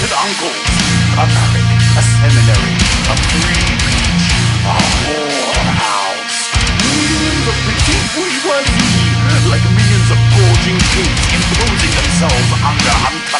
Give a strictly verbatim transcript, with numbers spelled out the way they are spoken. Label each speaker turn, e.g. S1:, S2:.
S1: demented uncles, a barrack, a seminary, a free beach, a whorehouse. Millions of petite bourgeoisie, like millions of gorging pigs imposing themselves under uncut